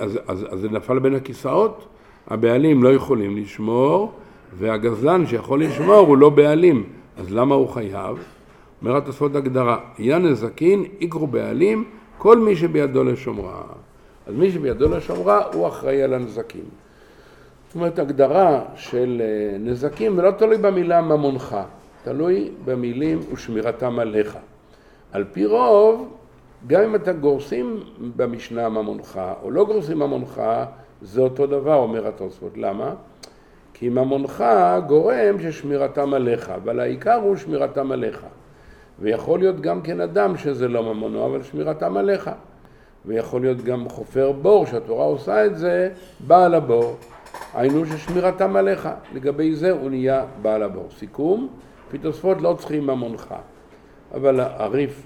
זה נפל בין הכיסאות, הבעלים לא יכולים לשמור, והגזלן שיכול לשמור הוא לא בעלים. אז למה הוא חייב? אומרת התוספות הגדרה, עניין נזקין, יקרו בעלים, כל מי שבידו לשומרה. אז מי שבידו לשומרה הוא אחראי על הנזקים. זאת אומרת, הגדרה של נזקים ולא תלוי במילה ממונך, תלוי במילים ושמירתם עליך. על פי רוב, גם אם אתה גורסים במשנה ממונך או לא גורסים ממונך, זה אותו דבר, אומר התוספות. למה? כי ממונך גורם ששמירתם עליך, אבל העיקר הוא שמירתם עליך. ויכול להיות גם כן אדם שזה לא ממונו, אבל שמירתם עליך. ויכול להיות גם חופר בור, שהתורה עושה את זה, בעל הבור. היינו ששמירתם עליך, לגבי זה הוא נהיה בעל הבור. סיכום, לפי תוספות לא צריכים ממונך. אבל הריף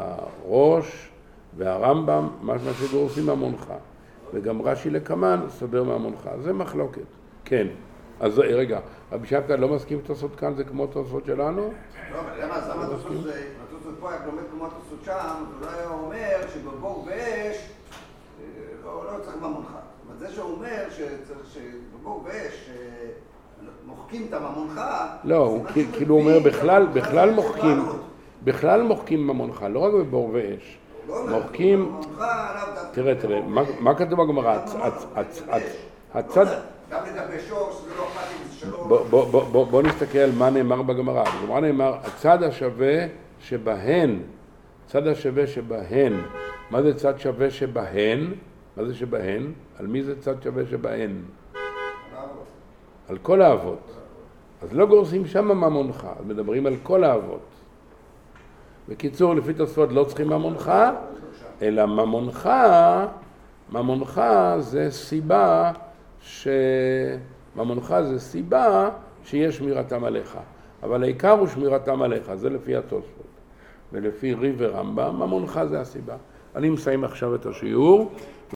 והראש והרמב"ם, מה שגורסים ממונך. וגם רש"י לקמן סובר ממונך. זה מחלוקת. כן. אז רגע, רבי שבתאי לא מסכים תוספות כאן, זה כמו תוספות שלנו? לא, אבל למה התוספות זה, התוספות פה היה לומד כמו התוספות שם, אולי הוא אומר שבבור ואש לא צריך ממונך. אבל זה שהוא אומר שבבור ואש מוחקים את הממונך, לא, כאילו הוא אומר בכלל מוחקים ממונך, לא רק בבור ואש. מוחקים, תראה, מה כתוב בגמרא? הצד... גם לגבי שור, שזה לא אכפת אם זה שלו. בוא נסתכל על מה נאמר בגמרא. בגמרא נאמר, הצד השווה שבהן, צד השווה שבהן. מה זה צד שווה שבהן? מה זה שבהן? על מי זה צד שווה שבהן? על כל האבות. אז לא גורסים שם ממונך, אז מדברים על כל האבות. בקיצור, לפי תוספות לא צריכים ממונך, אלא ממונך זה סיבה שיש שמירתם עליך. אבל העיקר הוא שמירתם עליך, זה לפי התוספות. ולפי ריב ורמב"ם, ממונך זה הסיבה. אני מסיים עכשיו את השיעור.